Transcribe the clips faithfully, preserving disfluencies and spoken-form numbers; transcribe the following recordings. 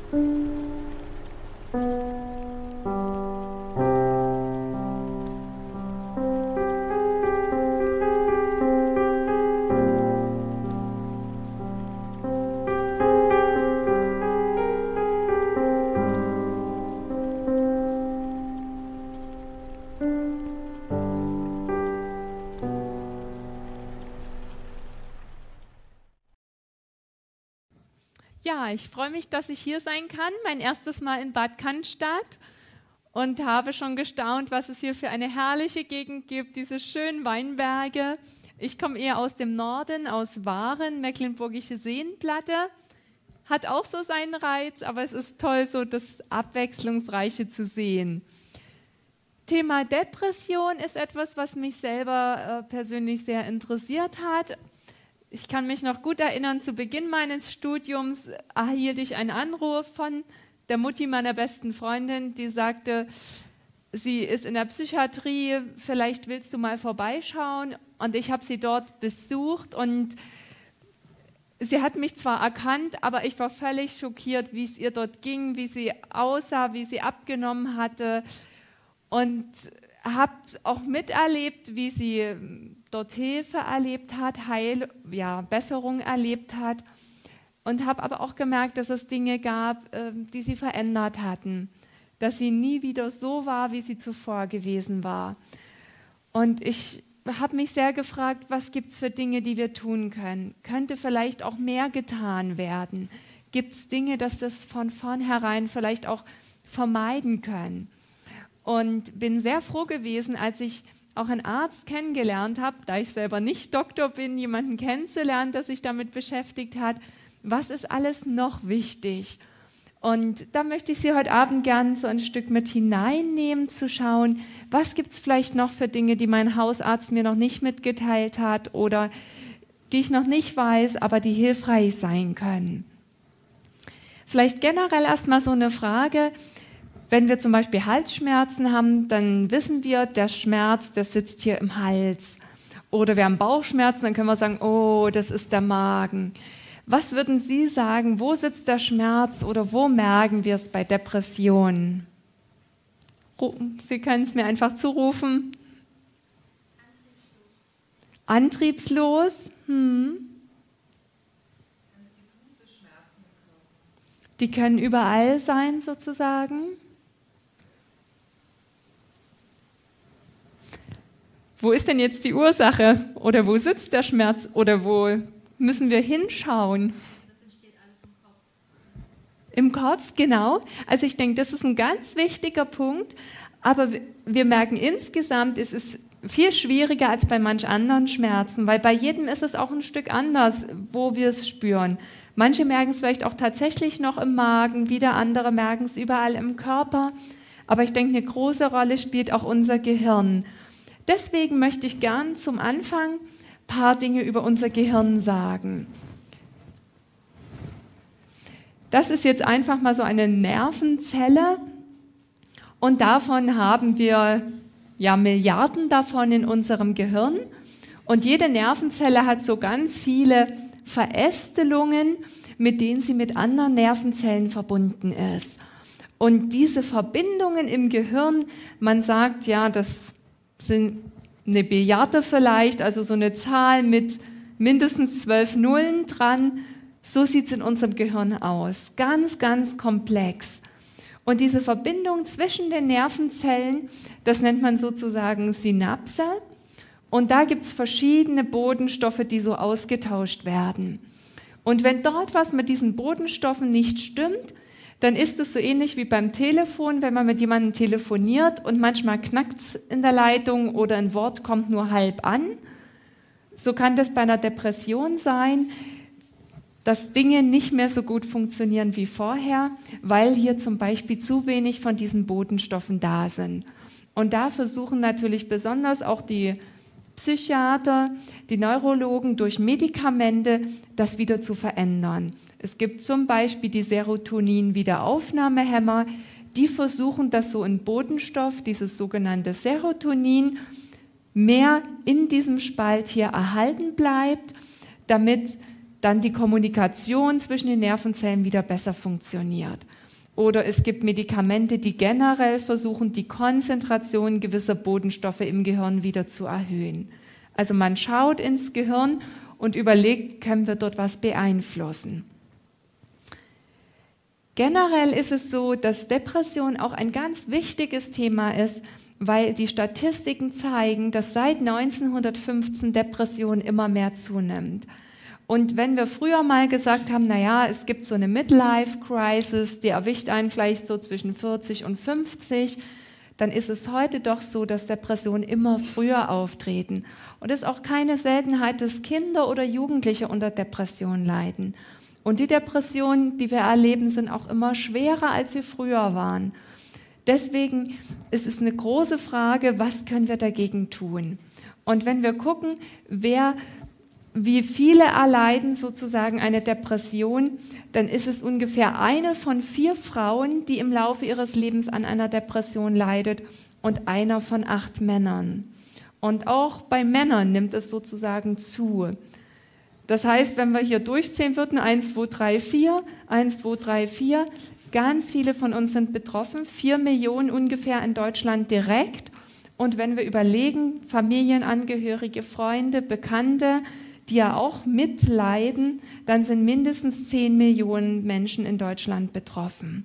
Ja, ich freue mich, dass ich hier sein kann. Mein erstes Mal in Bad Cannstatt und habe schon gestaunt, was es hier für eine herrliche Gegend gibt, diese schönen Weinberge. Ich komme eher aus dem Norden, aus Waren, Mecklenburgische Seenplatte. Hat auch so seinen Reiz, aber es ist toll, so das Abwechslungsreiche zu sehen. Thema Depression ist etwas, was mich selber äh, persönlich sehr interessiert hat. Ich kann mich noch gut erinnern, zu Beginn meines Studiums erhielt ich einen Anruf von der Mutti meiner besten Freundin, die sagte, sie ist in der Psychiatrie, vielleicht willst du mal vorbeischauen. Und ich habe sie dort besucht und sie hat mich zwar erkannt, aber ich war völlig schockiert, wie es ihr dort ging, wie sie aussah, wie sie abgenommen hatte und habe auch miterlebt, wie sie dort Hilfe erlebt hat, Heil, ja, Besserung erlebt hat und habe aber auch gemerkt, dass es Dinge gab, äh, die sie verändert hatten, dass sie nie wieder so war, wie sie zuvor gewesen war. Und ich habe mich sehr gefragt, was gibt es für Dinge, die wir tun können? Könnte vielleicht auch mehr getan werden? Gibt es Dinge, dass wir es von vornherein vielleicht auch vermeiden können? Und bin sehr froh gewesen, als ich auch einen Arzt kennengelernt habe, da ich selber nicht Doktor bin, jemanden kennenzulernen, der sich damit beschäftigt hat. Was ist alles noch wichtig? Und da möchte ich Sie heute Abend gerne so ein Stück mit hineinnehmen, zu schauen, was gibt es vielleicht noch für Dinge, die mein Hausarzt mir noch nicht mitgeteilt hat oder die ich noch nicht weiß, aber die hilfreich sein können. Vielleicht generell erstmal so eine Frage. Wenn wir zum Beispiel Halsschmerzen haben, dann wissen wir, der Schmerz, der sitzt hier im Hals. Oder wir haben Bauchschmerzen, dann können wir sagen, oh, das ist der Magen. Was würden Sie sagen, wo sitzt der Schmerz oder wo merken wir es bei Depressionen? Sie können es mir einfach zurufen. Antriebslos. Antriebslos? Hm. Die können überall sein, sozusagen. Wo ist denn jetzt die Ursache? Oder wo sitzt der Schmerz? Oder wo müssen wir hinschauen? Das entsteht alles im Kopf. Im Kopf, genau. Also ich denke, das ist ein ganz wichtiger Punkt. Aber wir merken insgesamt, es ist viel schwieriger als bei manch anderen Schmerzen, weil bei jedem ist es auch ein Stück anders, wo wir es spüren. Manche merken es vielleicht auch tatsächlich noch im Magen, wieder andere merken es überall im Körper. Aber ich denke, eine große Rolle spielt auch unser Gehirn. Deswegen möchte ich gern zum Anfang ein paar Dinge über unser Gehirn sagen. Das ist jetzt einfach mal so eine Nervenzelle und davon haben wir ja Milliarden davon in unserem Gehirn und jede Nervenzelle hat so ganz viele Verästelungen, mit denen sie mit anderen Nervenzellen verbunden ist. Und diese Verbindungen im Gehirn, man sagt ja, das sind eine Billiarde vielleicht, also so eine Zahl mit mindestens zwölf Nullen dran. So sieht es in unserem Gehirn aus. Ganz, ganz komplex. Und diese Verbindung zwischen den Nervenzellen, das nennt man sozusagen Synapse. Und da gibt es verschiedene Botenstoffe, die so ausgetauscht werden. Und wenn dort was mit diesen Botenstoffen nicht stimmt, dann ist es so ähnlich wie beim Telefon, wenn man mit jemandem telefoniert und manchmal knackt es in der Leitung oder ein Wort kommt nur halb an. So kann das bei einer Depression sein, dass Dinge nicht mehr so gut funktionieren wie vorher, weil hier zum Beispiel zu wenig von diesen Botenstoffen da sind. Und da versuchen natürlich besonders auch die Psychiater, die Neurologen durch Medikamente das wieder zu verändern. Es gibt zum Beispiel die Serotonin-Wiederaufnahmehämmer, die versuchen, dass so ein Botenstoff, dieses sogenannte Serotonin, mehr in diesem Spalt hier erhalten bleibt, damit dann die Kommunikation zwischen den Nervenzellen wieder besser funktioniert. Oder es gibt Medikamente, die generell versuchen, die Konzentration gewisser Botenstoffe im Gehirn wieder zu erhöhen. Also man schaut ins Gehirn und überlegt, können wir dort was beeinflussen. Generell ist es so, dass Depression auch ein ganz wichtiges Thema ist, weil die Statistiken zeigen, dass seit neunzehnhundertfünfzehn Depression immer mehr zunimmt. Und wenn wir früher mal gesagt haben, naja, es gibt so eine Midlife-Crisis, die erwischt einen vielleicht so zwischen vierzig und fünfzig, dann ist es heute doch so, dass Depressionen immer früher auftreten. Und es ist auch keine Seltenheit, dass Kinder oder Jugendliche unter Depressionen leiden. Und die Depressionen, die wir erleben, sind auch immer schwerer, als sie früher waren. Deswegen ist es eine große Frage, was können wir dagegen tun? Und wenn wir gucken, wer, wie viele erleiden sozusagen eine Depression, dann ist es ungefähr eine von vier Frauen, die im Laufe ihres Lebens an einer Depression leidet und einer von acht Männern. Und auch bei Männern nimmt es sozusagen zu. Das heißt, wenn wir hier durchzählen würden, eins, zwei, drei, vier, eins, zwei, drei, vier, ganz viele von uns sind betroffen, vier Millionen ungefähr in Deutschland direkt. Und wenn wir überlegen, Familienangehörige, Freunde, Bekannte, die ja auch mitleiden, dann sind mindestens zehn Millionen Menschen in Deutschland betroffen.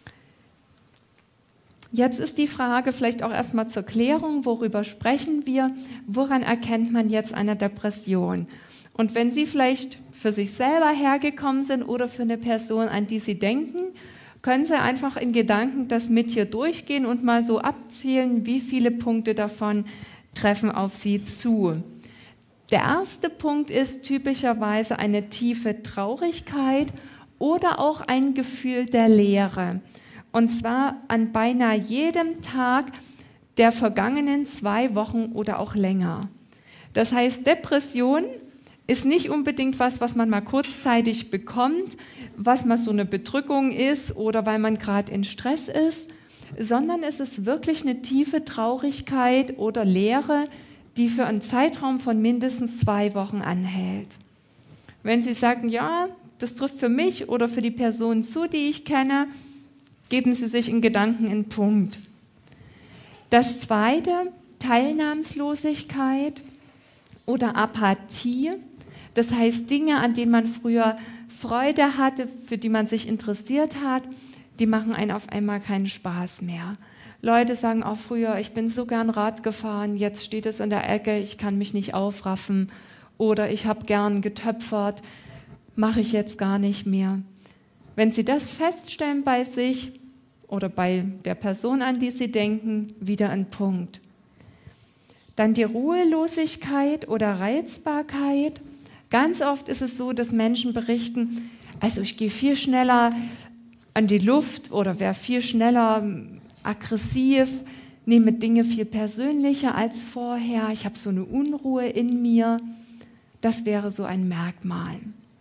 Jetzt ist die Frage vielleicht auch erstmal zur Klärung, worüber sprechen wir, woran erkennt man jetzt eine Depression? Und wenn Sie vielleicht für sich selber hergekommen sind oder für eine Person, an die Sie denken, können Sie einfach in Gedanken das mit hier durchgehen und mal so abzählen, wie viele Punkte davon treffen auf Sie zu. Der erste Punkt ist typischerweise eine tiefe Traurigkeit oder auch ein Gefühl der Leere. Und zwar an beinahe jedem Tag der vergangenen zwei Wochen oder auch länger. Das heißt, Depression ist nicht unbedingt was, was man mal kurzzeitig bekommt, was mal so eine Bedrückung ist oder weil man gerade in Stress ist, sondern es ist wirklich eine tiefe Traurigkeit oder Leere, die für einen Zeitraum von mindestens zwei Wochen anhält. Wenn Sie sagen, ja, das trifft für mich oder für die Person zu, die ich kenne, geben Sie sich in Gedanken einen Punkt. Das zweite, Teilnahmslosigkeit oder Apathie. Das heißt, Dinge, an denen man früher Freude hatte, für die man sich interessiert hat, die machen einen auf einmal keinen Spaß mehr. Leute sagen auch früher, ich bin so gern Rad gefahren, jetzt steht es in der Ecke, ich kann mich nicht aufraffen. Oder ich habe gern getöpfert, mache ich jetzt gar nicht mehr. Wenn Sie das feststellen bei sich oder bei der Person, an die Sie denken, wieder ein Punkt. Dann die Ruhelosigkeit oder Reizbarkeit. Ganz oft ist es so, dass Menschen berichten, also ich gehe viel schneller an die Luft oder wäre viel schneller aggressiv, nehme Dinge viel persönlicher als vorher, ich habe so eine Unruhe in mir. Das wäre so ein Merkmal.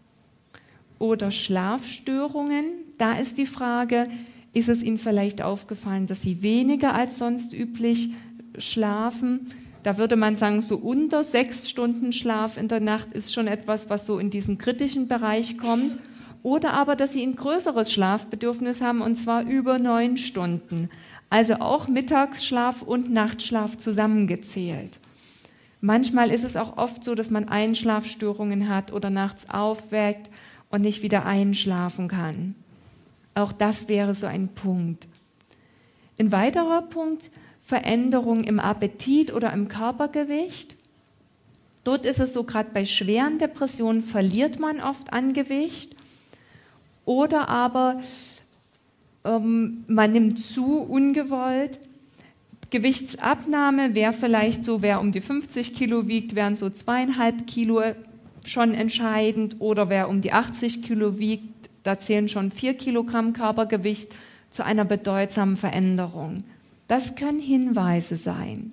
Oder Schlafstörungen, da ist die Frage, ist es Ihnen vielleicht aufgefallen, dass Sie weniger als sonst üblich schlafen? Da würde man sagen, so unter sechs Stunden Schlaf in der Nacht ist schon etwas, was so in diesen kritischen Bereich kommt. Oder aber, dass Sie ein größeres Schlafbedürfnis haben, und zwar über neun Stunden. Also auch Mittagsschlaf und Nachtschlaf zusammengezählt. Manchmal ist es auch oft so, dass man Einschlafstörungen hat oder nachts aufweckt und nicht wieder einschlafen kann. Auch das wäre so ein Punkt. Ein weiterer Punkt, Veränderung im Appetit oder im Körpergewicht. Dort ist es so, gerade bei schweren Depressionen verliert man oft an Gewicht oder aber ähm, man nimmt zu ungewollt. Gewichtsabnahme wäre vielleicht so, wer um die fünfzig Kilo wiegt, wären so zweieinhalb Kilo schon entscheidend oder wer um die achtzig Kilo wiegt, da zählen schon vier Kilogramm Körpergewicht zu einer bedeutsamen Veränderung. Das können Hinweise sein.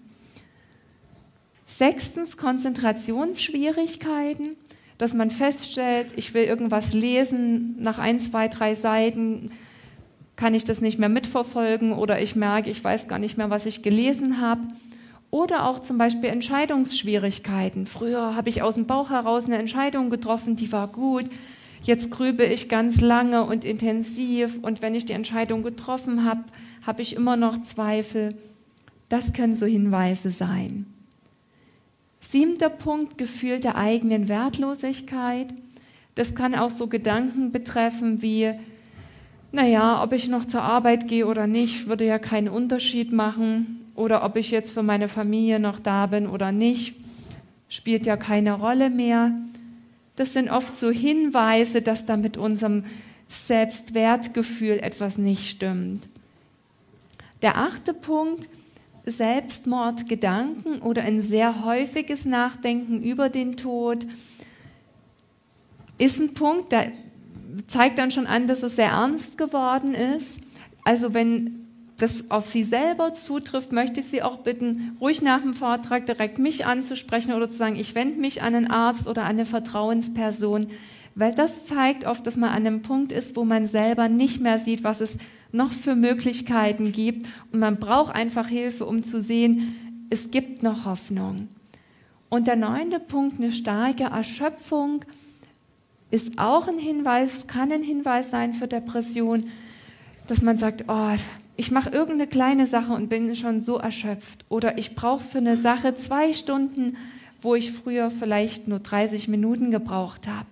Sechstens, Konzentrationsschwierigkeiten, dass man feststellt, ich will irgendwas lesen, nach ein, zwei, drei Seiten kann ich das nicht mehr mitverfolgen oder ich merke, ich weiß gar nicht mehr, was ich gelesen habe. Oder auch zum Beispiel Entscheidungsschwierigkeiten. Früher habe ich aus dem Bauch heraus eine Entscheidung getroffen, die war gut. Jetzt grübe ich ganz lange und intensiv und wenn ich die Entscheidung getroffen habe, habe ich immer noch Zweifel. Das können so Hinweise sein. Siebter Punkt, Gefühl der eigenen Wertlosigkeit. Das kann auch so Gedanken betreffen wie, naja, ob ich noch zur Arbeit gehe oder nicht, würde ja keinen Unterschied machen. Oder ob ich jetzt für meine Familie noch da bin oder nicht, spielt ja keine Rolle mehr. Das sind oft so Hinweise, dass da mit unserem Selbstwertgefühl etwas nicht stimmt. Der achte Punkt, Selbstmordgedanken oder ein sehr häufiges Nachdenken über den Tod, ist ein Punkt, der zeigt dann schon an, dass es sehr ernst geworden ist. Also wenn das auf Sie selber zutrifft, möchte ich Sie auch bitten, ruhig nach dem Vortrag direkt mich anzusprechen oder zu sagen, ich wende mich an einen Arzt oder an eine Vertrauensperson, weil das zeigt oft, dass man an einem Punkt ist, wo man selber nicht mehr sieht, was es noch für Möglichkeiten gibt und man braucht einfach Hilfe, um zu sehen, es gibt noch Hoffnung. Und der neunte Punkt, eine starke Erschöpfung, ist auch ein Hinweis, kann ein Hinweis sein für Depression, dass man sagt, oh, ich mache irgendeine kleine Sache und bin schon so erschöpft. Oder ich brauche für eine Sache zwei Stunden, wo ich früher vielleicht nur dreißig Minuten gebraucht habe.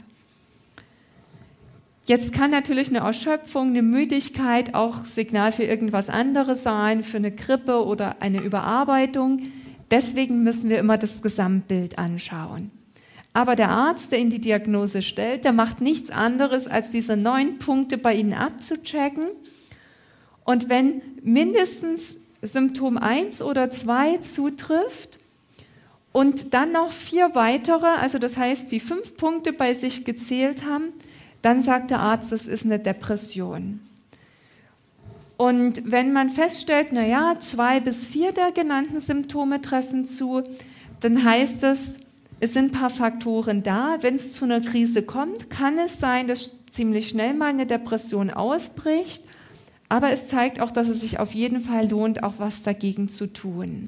Jetzt kann natürlich eine Erschöpfung, eine Müdigkeit auch Signal für irgendwas anderes sein, für eine Grippe oder eine Überarbeitung. Deswegen müssen wir immer das Gesamtbild anschauen. Aber der Arzt, der Ihnen die Diagnose stellt, der macht nichts anderes, als diese neun Punkte bei Ihnen abzuchecken. Und wenn mindestens Symptom eins oder zwei zutrifft und dann noch vier weitere, also das heißt, Sie fünf Punkte bei sich gezählt haben, dann sagt der Arzt, das ist eine Depression. Und wenn man feststellt, naja, zwei bis vier der genannten Symptome treffen zu, dann heißt es, es sind ein paar Faktoren da. Wenn es zu einer Krise kommt, kann es sein, dass ziemlich schnell mal eine Depression ausbricht. Aber es zeigt auch, dass es sich auf jeden Fall lohnt, auch was dagegen zu tun.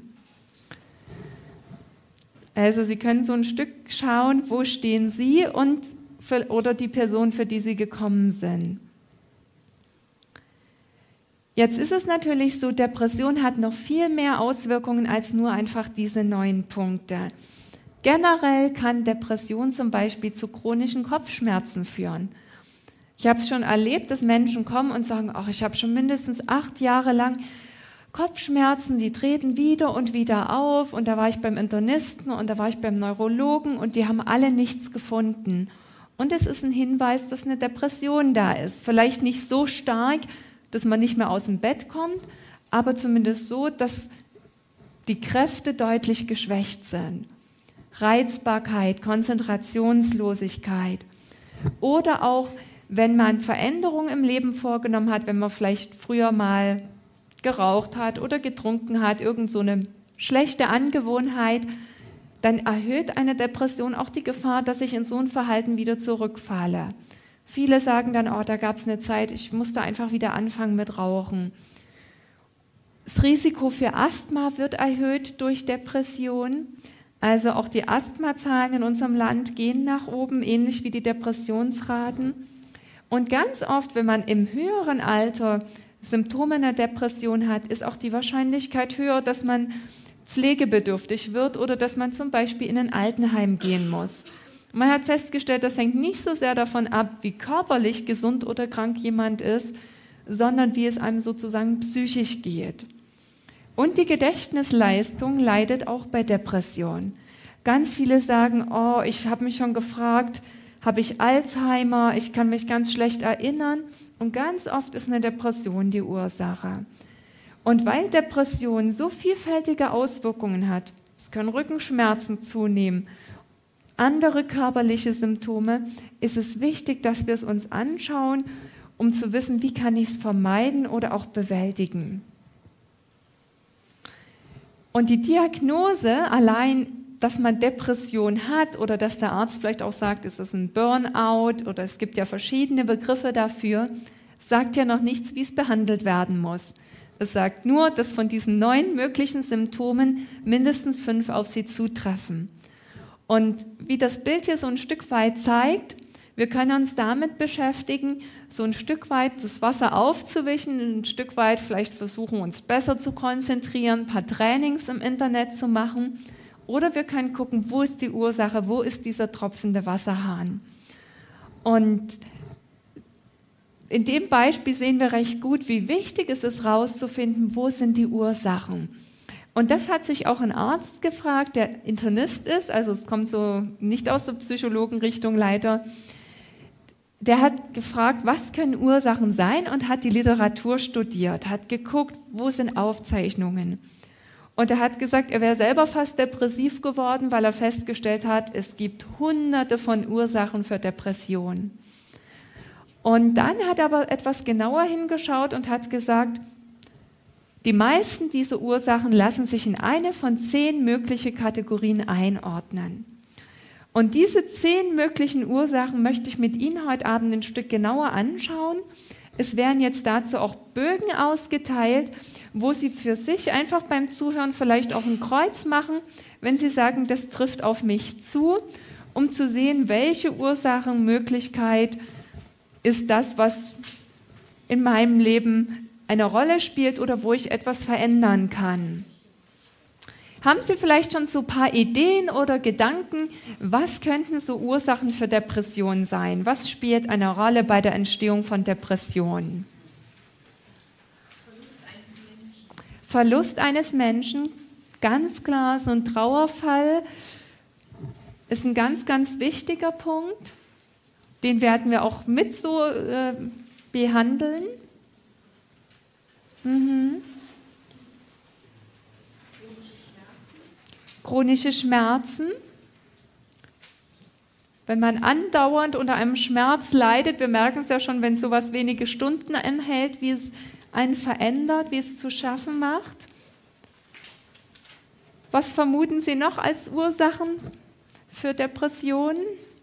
Also Sie können so ein Stück schauen, wo stehen Sie und für, oder die Person, für die Sie gekommen sind. Jetzt ist es natürlich so, Depression hat noch viel mehr Auswirkungen als nur einfach diese neun Punkte. Generell kann Depression zum Beispiel zu chronischen Kopfschmerzen führen. Ich habe es schon erlebt, dass Menschen kommen und sagen, ach, ich habe schon mindestens acht Jahre lang Kopfschmerzen, die treten wieder und wieder auf und da war ich beim Internisten und da war ich beim Neurologen und die haben alle nichts gefunden. Und es ist ein Hinweis, dass eine Depression da ist. Vielleicht nicht so stark, dass man nicht mehr aus dem Bett kommt, aber zumindest so, dass die Kräfte deutlich geschwächt sind. Reizbarkeit, Konzentrationslosigkeit oder auch wenn man Veränderungen im Leben vorgenommen hat, wenn man vielleicht früher mal geraucht hat oder getrunken hat, irgend so eine schlechte Angewohnheit, dann erhöht eine Depression auch die Gefahr, dass ich in so ein Verhalten wieder zurückfalle. Viele sagen dann, oh, da gab es eine Zeit, ich musste einfach wieder anfangen mit Rauchen. Das Risiko für Asthma wird erhöht durch Depression. Also auch die Asthmazahlen in unserem Land gehen nach oben, ähnlich wie die Depressionsraten. Und ganz oft, wenn man im höheren Alter Symptome einer Depression hat, ist auch die Wahrscheinlichkeit höher, dass man pflegebedürftig wird oder dass man zum Beispiel in ein Altenheim gehen muss. Man hat festgestellt, das hängt nicht so sehr davon ab, wie körperlich gesund oder krank jemand ist, sondern wie es einem sozusagen psychisch geht. Und die Gedächtnisleistung leidet auch bei Depression. Ganz viele sagen, oh, ich habe mich schon gefragt, habe ich Alzheimer, ich kann mich ganz schlecht erinnern. Und ganz oft ist eine Depression die Ursache. Und weil Depression so vielfältige Auswirkungen hat, es können Rückenschmerzen zunehmen, andere körperliche Symptome, ist es wichtig, dass wir es uns anschauen, um zu wissen, wie kann ich es vermeiden oder auch bewältigen. Und die Diagnose allein, dass man Depression hat oder dass der Arzt vielleicht auch sagt, es ist ein Burnout oder es gibt ja verschiedene Begriffe dafür, sagt ja noch nichts, wie es behandelt werden muss. Es sagt nur, dass von diesen neun möglichen Symptomen mindestens fünf auf sie zutreffen. Und wie das Bild hier so ein Stück weit zeigt, wir können uns damit beschäftigen, so ein Stück weit das Wasser aufzuwischen, ein Stück weit vielleicht versuchen, uns besser zu konzentrieren, ein paar Trainings im Internet zu machen. Oder wir können gucken, wo ist die Ursache, wo ist dieser tropfende Wasserhahn. Und in dem Beispiel sehen wir recht gut, wie wichtig es ist, herauszufinden, wo sind die Ursachen. Und das hat sich auch ein Arzt gefragt, der Internist ist, also es kommt so nicht aus der Psychologenrichtung leider. Der hat gefragt, was können Ursachen sein und hat die Literatur studiert, hat geguckt, wo sind Aufzeichnungen. Und er hat gesagt, er wäre selber fast depressiv geworden, weil er festgestellt hat, es gibt hunderte von Ursachen für Depressionen. Und dann hat er aber etwas genauer hingeschaut und hat gesagt, die meisten dieser Ursachen lassen sich in eine von zehn mögliche Kategorien einordnen. Und diese zehn möglichen Ursachen möchte ich mit Ihnen heute Abend ein Stück genauer anschauen. Es werden jetzt dazu auch Bögen ausgeteilt, wo Sie für sich einfach beim Zuhören vielleicht auch ein Kreuz machen, wenn Sie sagen, das trifft auf mich zu, um zu sehen, welche Ursachenmöglichkeit ist das, was in meinem Leben eine Rolle spielt oder wo ich etwas verändern kann. Haben Sie vielleicht schon so ein paar Ideen oder Gedanken, was könnten so Ursachen für Depressionen sein? Was spielt eine Rolle bei der Entstehung von Depressionen? Verlust eines Menschen. Verlust eines Menschen, ganz klar, so ein Trauerfall ist ein ganz, ganz wichtiger Punkt. Den werden wir auch mit so äh, behandeln. Mhm. Chronische Schmerzen. Wenn man andauernd unter einem Schmerz leidet, wir merken es ja schon, wenn sowas wenige Stunden anhält, wie es einen verändert, wie es zu schaffen macht. Was vermuten Sie noch als Ursachen für Depressionen?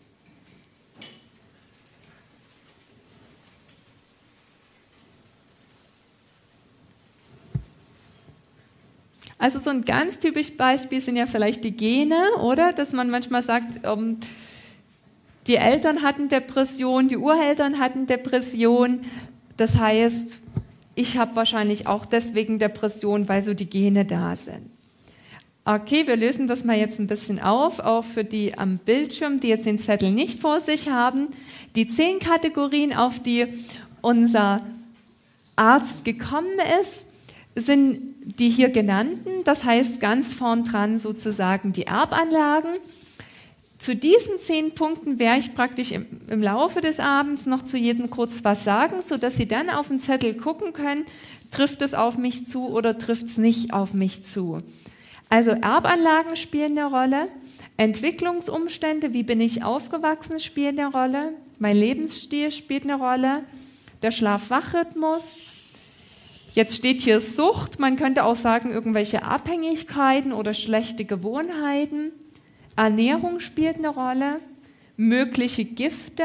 Also so ein ganz typisches Beispiel sind ja vielleicht die Gene, oder? Dass man manchmal sagt, um, die Eltern hatten Depression, die Ureltern hatten Depression. Das heißt, ich habe wahrscheinlich auch deswegen Depression, weil so die Gene da sind. Okay, wir lösen das mal jetzt ein bisschen auf, auch für die am Bildschirm, die jetzt den Zettel nicht vor sich haben. Die zehn Kategorien, auf die unser Arzt gekommen ist, sind die hier genannten, das heißt ganz vorn dran sozusagen die Erbanlagen. Zu diesen zehn Punkten werde ich praktisch im, im Laufe des Abends noch zu jedem kurz was sagen, sodass Sie dann auf den Zettel gucken können, trifft es auf mich zu oder trifft es nicht auf mich zu. Also Erbanlagen spielen eine Rolle, Entwicklungsumstände, wie bin ich aufgewachsen, spielen eine Rolle, mein Lebensstil spielt eine Rolle, der Schlaf-Wach-Rhythmus. Jetzt steht hier Sucht, man könnte auch sagen, irgendwelche Abhängigkeiten oder schlechte Gewohnheiten. Ernährung spielt eine Rolle, mögliche Gifte,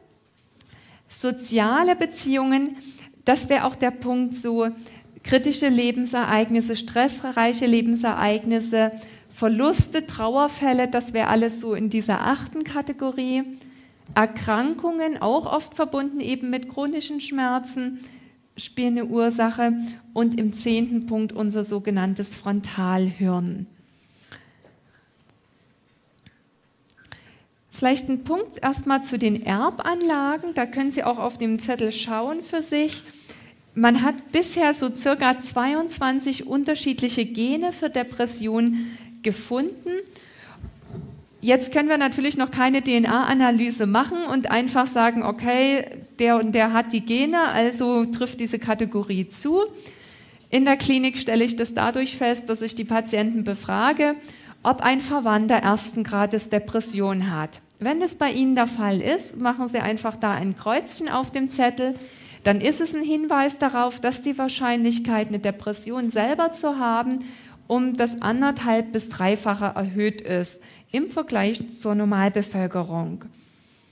soziale Beziehungen, das wäre auch der Punkt, so kritische Lebensereignisse, stressreiche Lebensereignisse, Verluste, Trauerfälle, das wäre alles so in dieser achten Kategorie. Erkrankungen, auch oft verbunden eben mit chronischen Schmerzen, spielen eine Ursache und im zehnten Punkt unser sogenanntes Frontalhirn. Vielleicht ein Punkt erstmal zu den Erbanlagen, da können Sie auch auf dem Zettel schauen für sich. Man hat bisher so circa zweiundzwanzig unterschiedliche Gene für Depressionen gefunden. Jetzt können wir natürlich noch keine D N A-Analyse machen und einfach sagen, okay, der und der hat die Gene, also trifft diese Kategorie zu. In der Klinik stelle ich das dadurch fest, dass ich die Patienten befrage, ob ein Verwandter ersten Grades Depression hat. Wenn das bei Ihnen der Fall ist, machen Sie einfach da ein Kreuzchen auf dem Zettel, dann ist es ein Hinweis darauf, dass die Wahrscheinlichkeit, eine Depression selber zu haben, um das anderthalb bis dreifache erhöht ist im Vergleich zur Normalbevölkerung.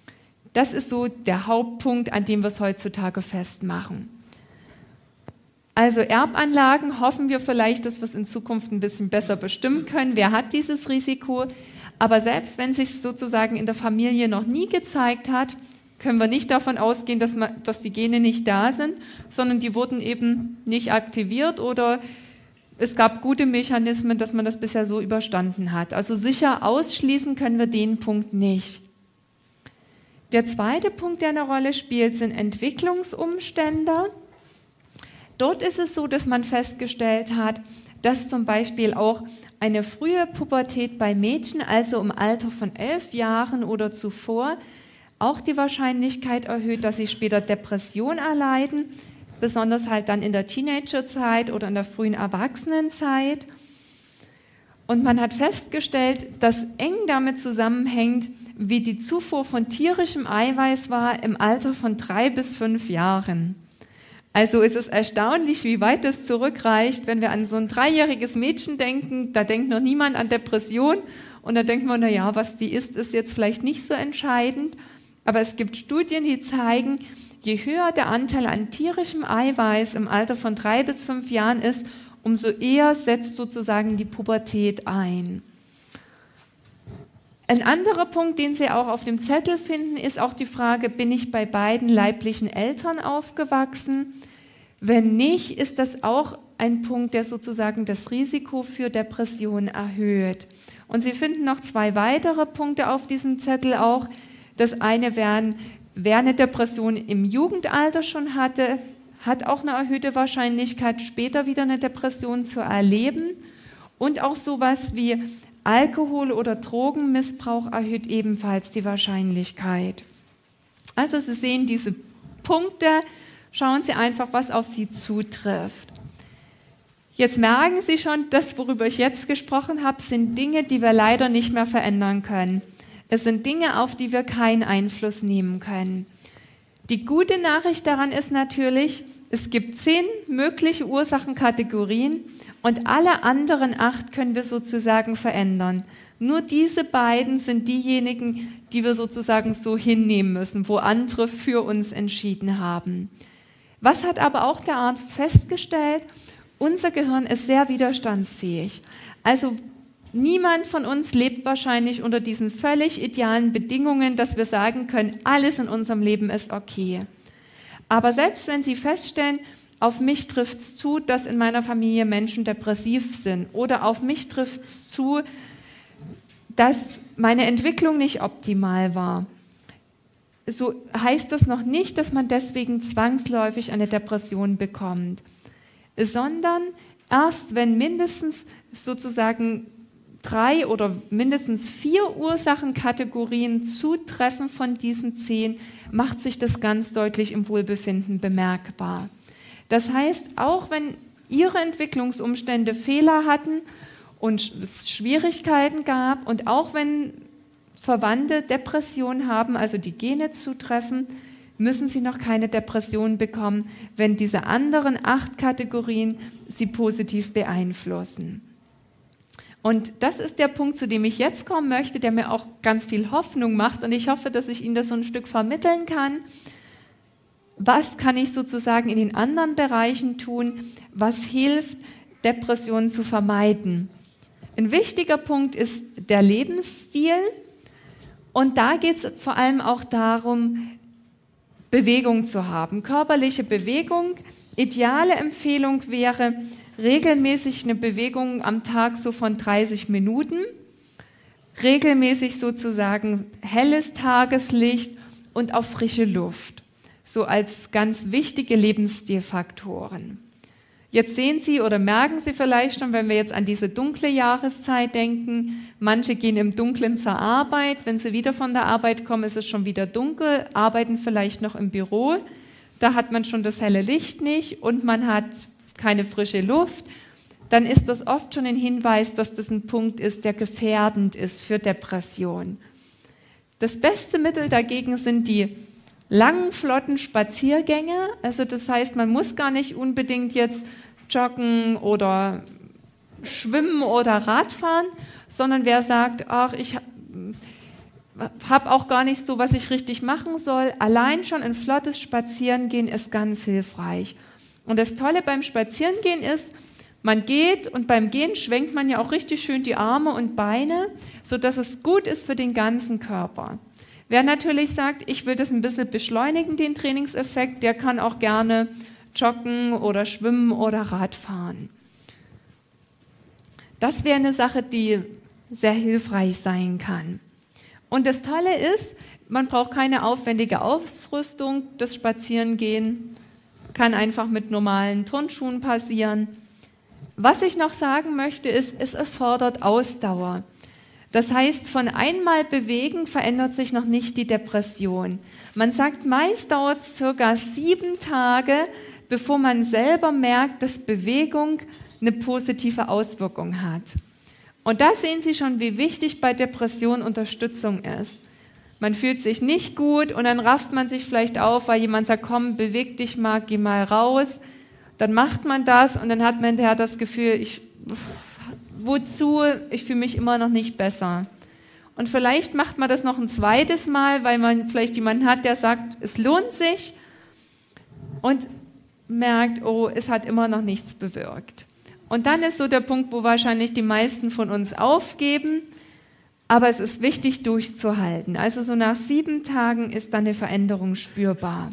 Das ist so der Hauptpunkt, an dem wir es heutzutage festmachen. Also Erbanlagen hoffen wir vielleicht, dass wir es in Zukunft ein bisschen besser bestimmen können. Wer hat dieses Risiko? Aber selbst wenn es sich sozusagen in der Familie noch nie gezeigt hat, können wir nicht davon ausgehen, dass, man, dass die Gene nicht da sind, sondern die wurden eben nicht aktiviert oder es gab gute Mechanismen, dass man das bisher so überstanden hat. Also sicher ausschließen können wir den Punkt nicht. Der zweite Punkt, der eine Rolle spielt, sind Entwicklungsumstände. Dort ist es so, dass man festgestellt hat, dass zum Beispiel auch eine frühe Pubertät bei Mädchen, also im Alter von elf Jahren oder zuvor, auch die Wahrscheinlichkeit erhöht, dass sie später Depression erleiden, besonders halt dann in der Teenagerzeit oder in der frühen Erwachsenenzeit. Und man hat festgestellt, dass eng damit zusammenhängt, wie die Zufuhr von tierischem Eiweiß war im Alter von drei bis fünf Jahren. Also ist es erstaunlich, wie weit das zurückreicht, wenn wir an so ein dreijähriges Mädchen denken, da denkt noch niemand an Depression und da denkt man, naja, was die isst, ist jetzt vielleicht nicht so entscheidend. Aber es gibt Studien, die zeigen, je höher der Anteil an tierischem Eiweiß im Alter von drei bis fünf Jahren ist, umso eher setzt sozusagen die Pubertät ein. Ein anderer Punkt, den Sie auch auf dem Zettel finden, ist auch die Frage, bin ich bei beiden leiblichen Eltern aufgewachsen? Wenn nicht, ist das auch ein Punkt, der sozusagen das Risiko für Depressionen erhöht. Und Sie finden noch zwei weitere Punkte auf diesem Zettel auch. Das eine wären, wer eine Depression im Jugendalter schon hatte, hat auch eine erhöhte Wahrscheinlichkeit, später wieder eine Depression zu erleben. Und auch sowas wie Alkohol- oder Drogenmissbrauch erhöht ebenfalls die Wahrscheinlichkeit. Also Sie sehen diese Punkte, schauen Sie einfach, was auf Sie zutrifft. Jetzt merken Sie schon, das, worüber ich jetzt gesprochen habe, sind Dinge, die wir leider nicht mehr verändern können. Es sind Dinge, auf die wir keinen Einfluss nehmen können. Die gute Nachricht daran ist natürlich, es gibt zehn mögliche Ursachenkategorien und alle anderen acht können wir sozusagen verändern. Nur diese beiden sind diejenigen, die wir sozusagen so hinnehmen müssen, wo andere für uns entschieden haben. Was hat aber auch der Arzt festgestellt? Unser Gehirn ist sehr widerstandsfähig. Also niemand von uns lebt wahrscheinlich unter diesen völlig idealen Bedingungen, dass wir sagen können, alles in unserem Leben ist okay. Aber selbst wenn Sie feststellen, auf mich trifft es zu, dass in meiner Familie Menschen depressiv sind oder auf mich trifft es zu, dass meine Entwicklung nicht optimal war, so heißt das noch nicht, dass man deswegen zwangsläufig eine Depression bekommt, sondern erst wenn mindestens sozusagen drei oder mindestens vier Ursachenkategorien zutreffen von diesen zehn, macht sich das ganz deutlich im Wohlbefinden bemerkbar. Das heißt, auch wenn Ihre Entwicklungsumstände Fehler hatten und es Schwierigkeiten gab und auch wenn Verwandte Depressionen haben, also die Gene zutreffen, müssen Sie noch keine Depression bekommen, wenn diese anderen acht Kategorien Sie positiv beeinflussen. Und das ist der Punkt, zu dem ich jetzt kommen möchte, der mir auch ganz viel Hoffnung macht und ich hoffe, dass ich Ihnen das so ein Stück vermitteln kann. Was kann ich sozusagen in den anderen Bereichen tun, was hilft, Depressionen zu vermeiden? Ein wichtiger Punkt ist der Lebensstil und da geht es vor allem auch darum, Bewegung zu haben, körperliche Bewegung. Ideale Empfehlung wäre regelmäßig eine Bewegung am Tag so von dreißig Minuten, regelmäßig sozusagen helles Tageslicht und auch frische Luft, so als ganz wichtige Lebensstilfaktoren. Jetzt sehen Sie oder merken Sie vielleicht schon, wenn wir jetzt an diese dunkle Jahreszeit denken, manche gehen im Dunkeln zur Arbeit, wenn sie wieder von der Arbeit kommen, ist es schon wieder dunkel, arbeiten vielleicht noch im Büro, da hat man schon das helle Licht nicht und man hat keine frische Luft, dann ist das oft schon ein Hinweis, dass das ein Punkt ist, der gefährdend ist für Depression. Das beste Mittel dagegen sind die langen, flotten Spaziergänge. Also das heißt, man muss gar nicht unbedingt jetzt joggen oder schwimmen oder Radfahren, sondern wer sagt, ach, ich habe auch gar nicht so, was ich richtig machen soll, allein schon ein flottes Spazierengehen ist ganz hilfreich. Und das Tolle beim Spazierengehen ist, man geht und beim Gehen schwenkt man ja auch richtig schön die Arme und Beine, sodass es gut ist für den ganzen Körper. Wer natürlich sagt, ich will das ein bisschen beschleunigen, den Trainingseffekt, der kann auch gerne joggen oder schwimmen oder Radfahren. Das wäre eine Sache, die sehr hilfreich sein kann. Und das Tolle ist, man braucht keine aufwendige Ausrüstung. Das Spazierengehen kann einfach mit normalen Turnschuhen passieren. Was ich noch sagen möchte, ist, es erfordert Ausdauer. Das heißt, von einmal bewegen verändert sich noch nicht die Depression. Man sagt, meist dauert es circa sieben Tage, bevor man selber merkt, dass Bewegung eine positive Auswirkung hat. Und da sehen Sie schon, wie wichtig bei Depression Unterstützung ist. Man fühlt sich nicht gut und dann rafft man sich vielleicht auf, weil jemand sagt, komm, beweg dich mal, geh mal raus. Dann macht man das und dann hat man hinterher das Gefühl, ich, wozu, ich fühle mich immer noch nicht besser. Und vielleicht macht man das noch ein zweites Mal, weil man vielleicht jemanden hat, der sagt, es lohnt sich und merkt, oh, es hat immer noch nichts bewirkt. Und dann ist so der Punkt, wo wahrscheinlich die meisten von uns aufgeben, aber es ist wichtig durchzuhalten. Also so nach sieben Tagen ist dann eine Veränderung spürbar.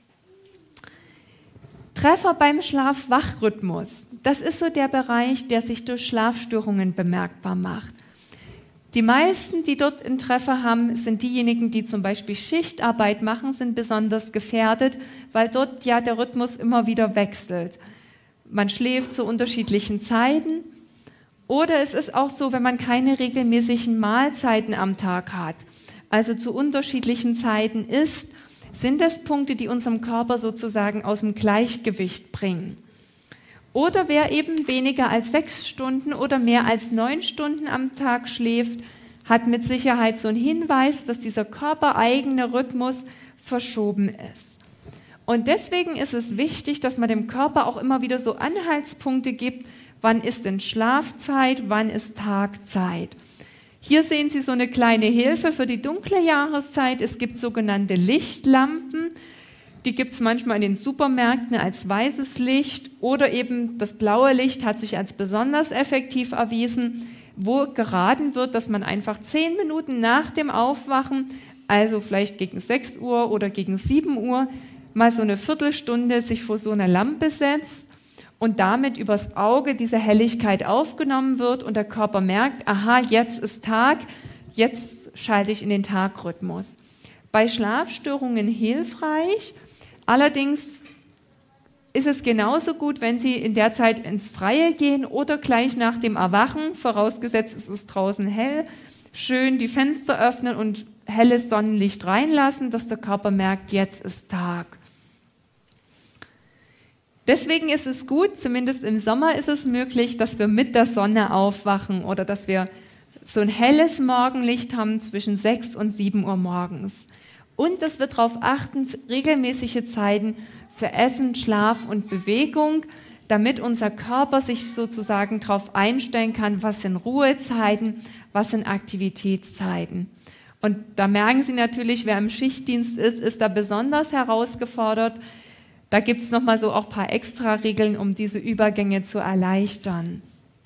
Treffer beim Schlaf-Wach-Rhythmus. Das ist so der Bereich, der sich durch Schlafstörungen bemerkbar macht. Die meisten, die dort einen Treffer haben, sind diejenigen, die zum Beispiel Schichtarbeit machen, sind besonders gefährdet, weil dort ja der Rhythmus immer wieder wechselt. Man schläft zu unterschiedlichen Zeiten. Oder es ist auch so, wenn man keine regelmäßigen Mahlzeiten am Tag hat, also zu unterschiedlichen Zeiten isst, sind das Punkte, die unserem Körper sozusagen aus dem Gleichgewicht bringen. Oder wer eben weniger als sechs Stunden oder mehr als neun Stunden am Tag schläft, hat mit Sicherheit so einen Hinweis, dass dieser körpereigene Rhythmus verschoben ist. Und deswegen ist es wichtig, dass man dem Körper auch immer wieder so Anhaltspunkte gibt, wann ist denn Schlafzeit, wann ist Tagzeit. Hier sehen Sie so eine kleine Hilfe für die dunkle Jahreszeit. Es gibt sogenannte Lichtlampen. Die gibt es manchmal in den Supermärkten als weißes Licht oder eben das blaue Licht hat sich als besonders effektiv erwiesen, wo geraten wird, dass man einfach zehn Minuten nach dem Aufwachen, also vielleicht gegen sechs Uhr oder gegen sieben Uhr, mal so eine Viertelstunde sich vor so eine Lampe setzt und damit übers Auge diese Helligkeit aufgenommen wird und der Körper merkt, aha, jetzt ist Tag, jetzt schalte ich in den Tagrhythmus. Bei Schlafstörungen hilfreich, allerdings ist es genauso gut, wenn Sie in der Zeit ins Freie gehen oder gleich nach dem Erwachen, vorausgesetzt es ist draußen hell, schön die Fenster öffnen und helles Sonnenlicht reinlassen, dass der Körper merkt, jetzt ist Tag. Deswegen ist es gut, zumindest im Sommer ist es möglich, dass wir mit der Sonne aufwachen oder dass wir so ein helles Morgenlicht haben zwischen sechs und sieben Uhr morgens. Und dass wir darauf achten, regelmäßige Zeiten für Essen, Schlaf und Bewegung, damit unser Körper sich sozusagen darauf einstellen kann, was sind Ruhezeiten, was sind Aktivitätszeiten. Und da merken Sie natürlich, wer im Schichtdienst ist, ist da besonders herausgefordert. Da gibt es nochmal so auch ein paar extra Regeln, um diese Übergänge zu erleichtern.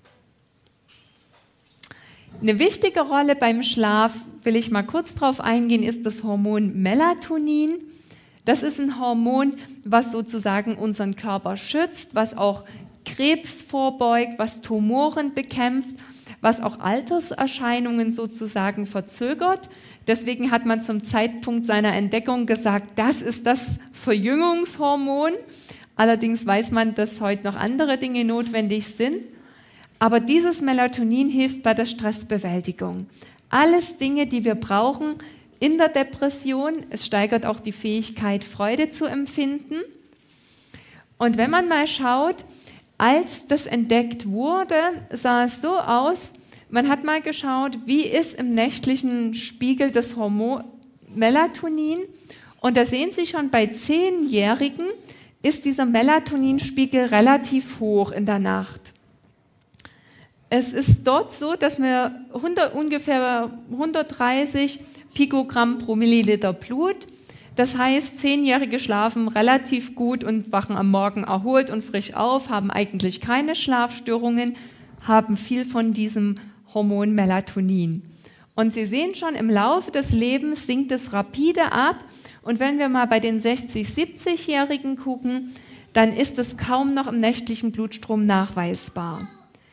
Eine wichtige Rolle beim Schlaf, will ich mal kurz drauf eingehen, ist das Hormon Melatonin. Das ist ein Hormon, was sozusagen unseren Körper schützt, was auch Krebs vorbeugt, was Tumoren bekämpft, was auch Alterserscheinungen sozusagen verzögert. Deswegen hat man zum Zeitpunkt seiner Entdeckung gesagt, das ist das Verjüngungshormon. Allerdings weiß man, dass heute noch andere Dinge notwendig sind. Aber dieses Melatonin hilft bei der Stressbewältigung. Alles Dinge, die wir brauchen in der Depression. Es steigert auch die Fähigkeit, Freude zu empfinden. Und wenn man mal schaut, als das entdeckt wurde, sah es so aus, man hat mal geschaut, wie ist im nächtlichen Spiegel das Hormon Melatonin. Und da sehen Sie schon, bei Zehnjährigen ist dieser Melatoninspiegel relativ hoch in der Nacht. Es ist dort so, dass wir hundert, ungefähr hundertdreißig Pikogramm pro Milliliter Blut, Das heißt, Zehnjährige schlafen relativ gut und wachen am Morgen erholt und frisch auf, haben eigentlich keine Schlafstörungen, haben viel von diesem Hormon Melatonin. Und Sie sehen schon, im Laufe des Lebens sinkt es rapide ab. Und wenn wir mal bei den sechzig-, siebzigjährigen gucken, dann ist es kaum noch im nächtlichen Blutstrom nachweisbar.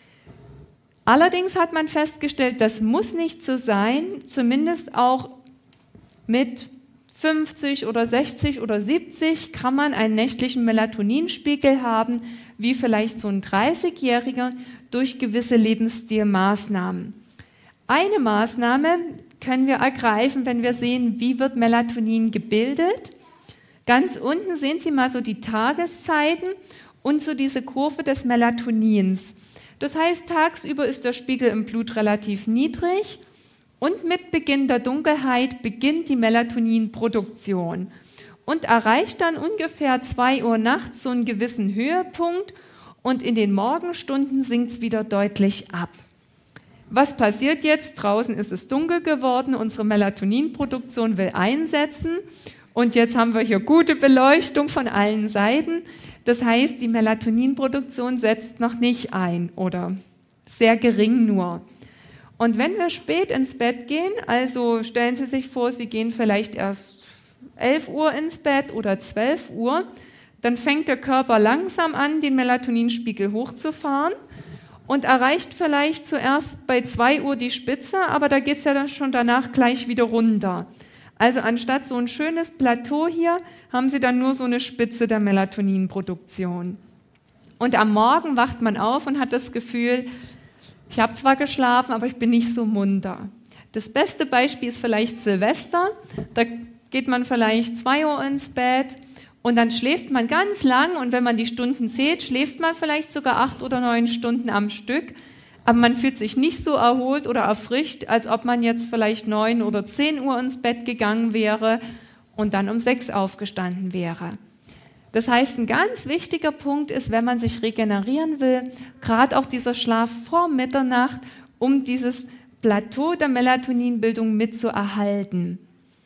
Allerdings hat man festgestellt, das muss nicht so sein, zumindest auch mit fünfzig oder sechzig oder siebzig kann man einen nächtlichen Melatoninspiegel haben, wie vielleicht so ein dreißigjähriger, durch gewisse Lebensstilmaßnahmen. Eine Maßnahme können wir ergreifen, wenn wir sehen, wie wird Melatonin gebildet. Ganz unten sehen Sie mal so die Tageszeiten und so diese Kurve des Melatonins. Das heißt, tagsüber ist der Spiegel im Blut relativ niedrig und mit Beginn der Dunkelheit beginnt die Melatoninproduktion und erreicht dann ungefähr zwei Uhr nachts so einen gewissen Höhepunkt und in den Morgenstunden sinkt es wieder deutlich ab. Was passiert jetzt? Draußen ist es dunkel geworden, unsere Melatoninproduktion will einsetzen und jetzt haben wir hier gute Beleuchtung von allen Seiten. Das heißt, die Melatoninproduktion setzt noch nicht ein oder sehr gering nur. Und wenn wir spät ins Bett gehen, also stellen Sie sich vor, Sie gehen vielleicht erst elf Uhr ins Bett oder zwölf Uhr, dann fängt der Körper langsam an, den Melatoninspiegel hochzufahren und erreicht vielleicht zuerst bei zwei Uhr die Spitze, aber da geht es ja dann schon danach gleich wieder runter. Also anstatt so ein schönes Plateau hier, haben Sie dann nur so eine Spitze der Melatoninproduktion. Und am Morgen wacht man auf und hat das Gefühl, ich habe zwar geschlafen, aber ich bin nicht so munter. Das beste Beispiel ist vielleicht Silvester. Da geht man vielleicht zwei Uhr ins Bett und dann schläft man ganz lang und wenn man die Stunden zählt, schläft man vielleicht sogar acht oder neun Stunden am Stück. Aber man fühlt sich nicht so erholt oder erfrischt, als ob man jetzt vielleicht neun oder zehn Uhr ins Bett gegangen wäre und dann um sechs aufgestanden wäre. Das heißt, ein ganz wichtiger Punkt ist, wenn man sich regenerieren will, gerade auch dieser Schlaf vor Mitternacht, um dieses Plateau der Melatoninbildung mitzuerhalten.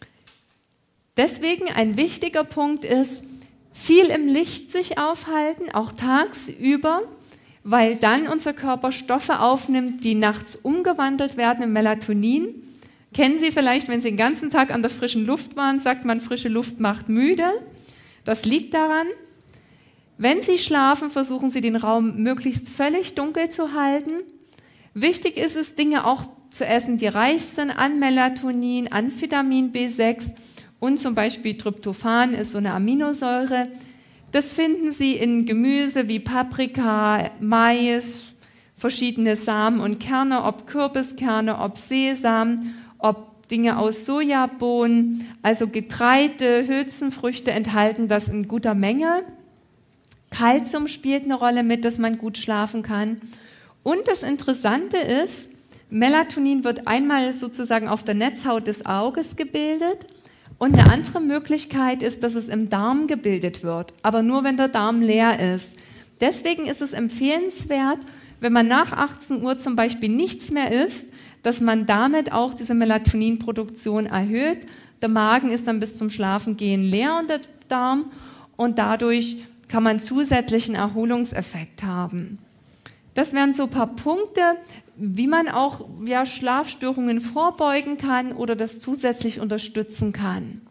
Deswegen ein wichtiger Punkt ist, viel im Licht sich aufhalten, auch tagsüber, weil dann unser Körper Stoffe aufnimmt, die nachts umgewandelt werden in Melatonin. Kennen Sie vielleicht, wenn Sie den ganzen Tag an der frischen Luft waren, sagt man, frische Luft macht müde. Das liegt daran. Wenn Sie schlafen, versuchen Sie den Raum möglichst völlig dunkel zu halten. Wichtig ist es, Dinge auch zu essen, die reich sind an Melatonin, an Vitamin B sechs und zum Beispiel Tryptophan ist so eine Aminosäure. Das finden Sie in Gemüse wie Paprika, Mais, verschiedene Samen und Kerne, ob Kürbiskerne, ob Sesam, ob Dinge aus Sojabohnen, also Getreide, Hülsenfrüchte enthalten das in guter Menge. Kalzium spielt eine Rolle mit, dass man gut schlafen kann. Und das Interessante ist, Melatonin wird einmal sozusagen auf der Netzhaut des Auges gebildet. Und eine andere Möglichkeit ist, dass es im Darm gebildet wird, aber nur, wenn der Darm leer ist. Deswegen ist es empfehlenswert, wenn man nach achtzehn Uhr zum Beispiel nichts mehr isst, dass man damit auch diese Melatoninproduktion erhöht. Der Magen ist dann bis zum Schlafengehen leer und der Darm und dadurch kann man zusätzlichen Erholungseffekt haben. Das wären so ein paar Punkte, wie man auch ja, Schlafstörungen vorbeugen kann oder das zusätzlich unterstützen kann.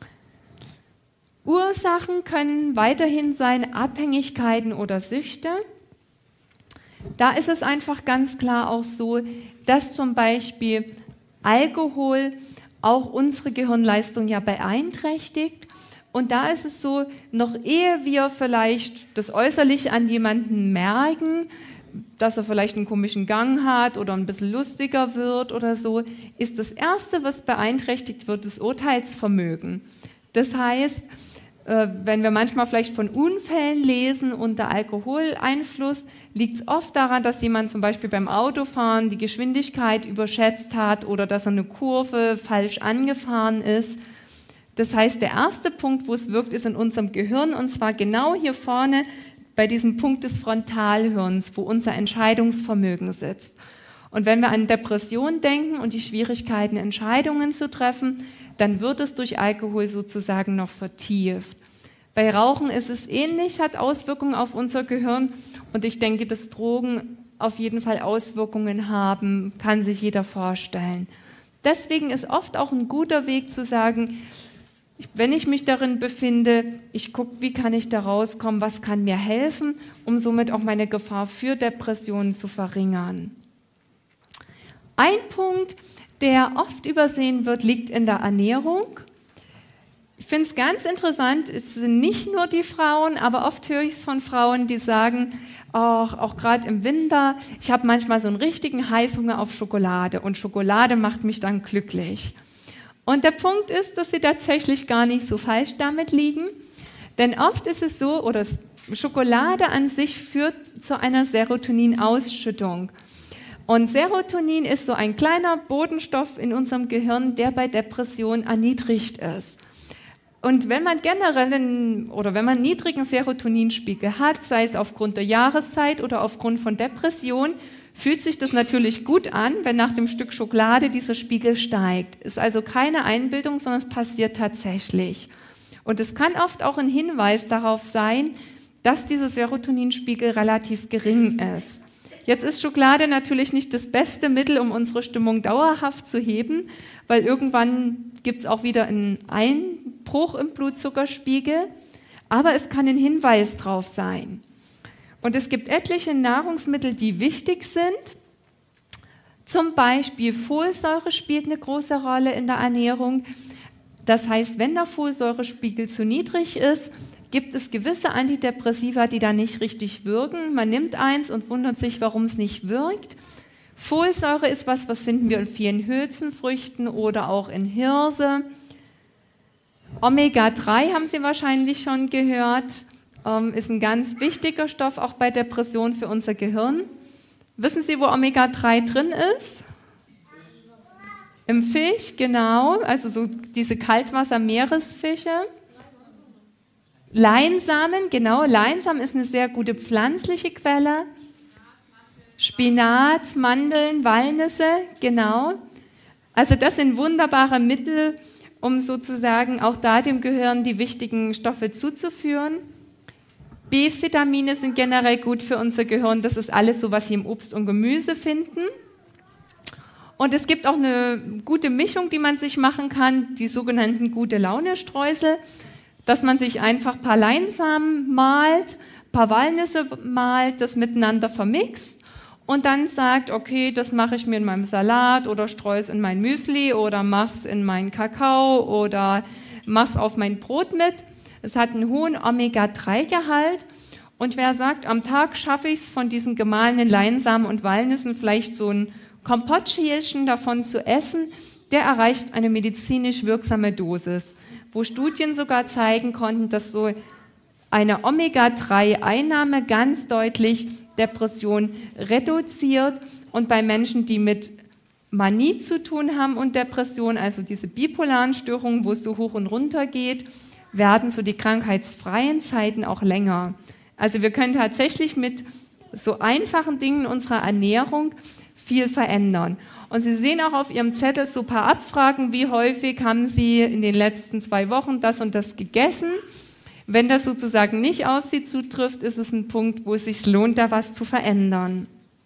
Ursachen können weiterhin sein Abhängigkeiten oder Süchte. Da ist es einfach ganz klar auch so, dass zum Beispiel Alkohol auch unsere Gehirnleistung ja beeinträchtigt. Und da ist es so, noch ehe wir vielleicht das Äußerliche an jemanden merken, dass er vielleicht einen komischen Gang hat oder ein bisschen lustiger wird oder so, ist das Erste, was beeinträchtigt wird, das Urteilsvermögen. Das heißt, wenn wir manchmal vielleicht von Unfällen lesen unter Alkoholeinfluss, liegt es oft daran, dass jemand zum Beispiel beim Autofahren die Geschwindigkeit überschätzt hat oder dass er eine Kurve falsch angefahren ist. Das heißt, der erste Punkt, wo es wirkt, ist in unserem Gehirn und zwar genau hier vorne bei diesem Punkt des Frontalhirns, wo unser Entscheidungsvermögen sitzt. Und wenn wir an Depressionen denken und die Schwierigkeiten, Entscheidungen zu treffen, dann wird es durch Alkohol sozusagen noch vertieft. Bei Rauchen ist es ähnlich, hat Auswirkungen auf unser Gehirn und ich denke, dass Drogen auf jeden Fall Auswirkungen haben, kann sich jeder vorstellen. Deswegen ist oft auch ein guter Weg zu sagen, wenn ich mich darin befinde, ich gucke, wie kann ich da rauskommen, was kann mir helfen, um somit auch meine Gefahr für Depressionen zu verringern. Ein Punkt, der oft übersehen wird, liegt in der Ernährung. Ich finde es ganz interessant, es sind nicht nur die Frauen, aber oft höre ich es von Frauen, die sagen, auch, auch gerade im Winter, ich habe manchmal so einen richtigen Heißhunger auf Schokolade und Schokolade macht mich dann glücklich. Und der Punkt ist, dass sie tatsächlich gar nicht so falsch damit liegen, denn oft ist es so, oder Schokolade an sich führt zu einer Serotoninausschüttung. Und Serotonin ist so ein kleiner Botenstoff in unserem Gehirn, der bei Depressionen erniedrigt ist. Und wenn man generell einen, oder wenn man einen niedrigen Serotoninspiegel hat, sei es aufgrund der Jahreszeit oder aufgrund von Depression, fühlt sich das natürlich gut an, wenn nach dem Stück Schokolade dieser Spiegel steigt. Ist also keine Einbildung, sondern es passiert tatsächlich. Und es kann oft auch ein Hinweis darauf sein, dass dieser Serotoninspiegel relativ gering ist. Jetzt ist Schokolade natürlich nicht das beste Mittel, um unsere Stimmung dauerhaft zu heben, weil irgendwann gibt es auch wieder einen Einbruch im Blutzuckerspiegel, aber es kann ein Hinweis drauf sein. Und es gibt etliche Nahrungsmittel, die wichtig sind. Zum Beispiel Folsäure spielt eine große Rolle in der Ernährung. Das heißt, wenn der Folsäurespiegel zu niedrig ist, gibt es gewisse Antidepressiva, die da nicht richtig wirken. Man nimmt eins und wundert sich, warum es nicht wirkt. Folsäure ist was, was finden wir in vielen Hülsenfrüchten oder auch in Hirse. Omega drei haben Sie wahrscheinlich schon gehört. Ist ein ganz wichtiger Stoff, auch bei Depressionen für unser Gehirn. Wissen Sie, wo Omega drei drin ist? Im Fisch, genau, also so diese Kaltwasser-Meeresfische. Leinsamen, genau, Leinsamen ist eine sehr gute pflanzliche Quelle. Spinat, Mandeln, Walnüsse, genau. Also das sind wunderbare Mittel, um sozusagen auch da dem Gehirn die wichtigen Stoffe zuzuführen. B-Vitamine sind generell gut für unser Gehirn. Das ist alles so, was Sie im Obst und Gemüse finden. Und es gibt auch eine gute Mischung, die man sich machen kann, die sogenannten Gute-Laune-Streusel, dass man sich einfach ein paar Leinsamen malt, ein paar Walnüsse malt, das miteinander vermixt und dann sagt, okay, das mache ich mir in meinem Salat oder streue es in mein Müsli oder mache es in meinen Kakao oder mache es auf mein Brot mit. Es hat einen hohen Omega drei Gehalt und wer sagt, am Tag schaffe ich es von diesen gemahlenen Leinsamen und Walnüssen vielleicht so ein Kompottschälchen davon zu essen, der erreicht eine medizinisch wirksame Dosis, wo Studien sogar zeigen konnten, dass so eine Omega drei Einnahme ganz deutlich Depression reduziert und bei Menschen, die mit Manie zu tun haben und Depression, also diese bipolaren Störungen, wo es so hoch und runter geht, werden so die krankheitsfreien Zeiten auch länger. Also wir können tatsächlich mit so einfachen Dingen unserer Ernährung viel verändern. Und Sie sehen auch auf Ihrem Zettel so ein paar Abfragen, wie häufig haben Sie in den letzten zwei Wochen das und das gegessen. Wenn das sozusagen nicht auf Sie zutrifft, ist es ein Punkt, wo es sich lohnt, da was zu verändern.